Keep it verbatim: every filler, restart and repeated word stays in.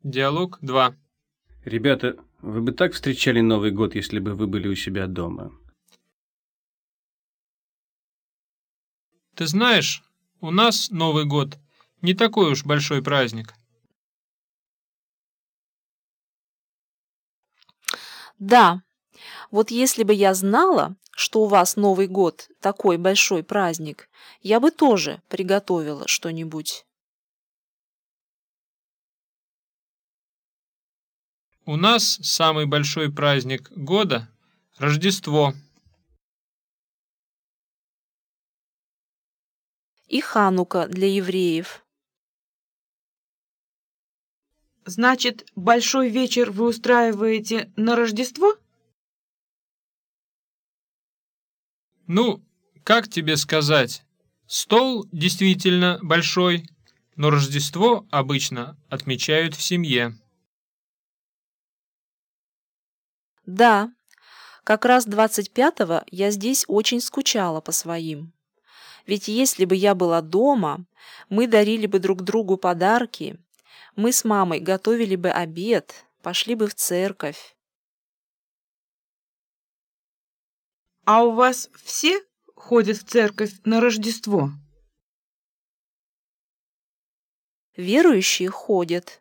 Диалог два. Ребята, вы бы так встречали Новый год, если бы вы были у себя дома? Ты знаешь, у нас Новый год не такой уж большой праздник. Да, вот если бы я знала, что у вас Новый год такой большой праздник, я бы тоже приготовила что-нибудь. У нас самый большой праздник года – Рождество. И Ханука для евреев. Значит, большой вечер вы устраиваете на Рождество? Ну, как тебе сказать, стол действительно большой, но Рождество обычно отмечают в семье. Да, как раз двадцать пятого я здесь очень скучала по своим. Ведь если бы я была дома, мы дарили бы друг другу подарки, мы с мамой готовили бы обед, пошли бы в церковь. А у вас все ходят в церковь на Рождество? Верующие ходят.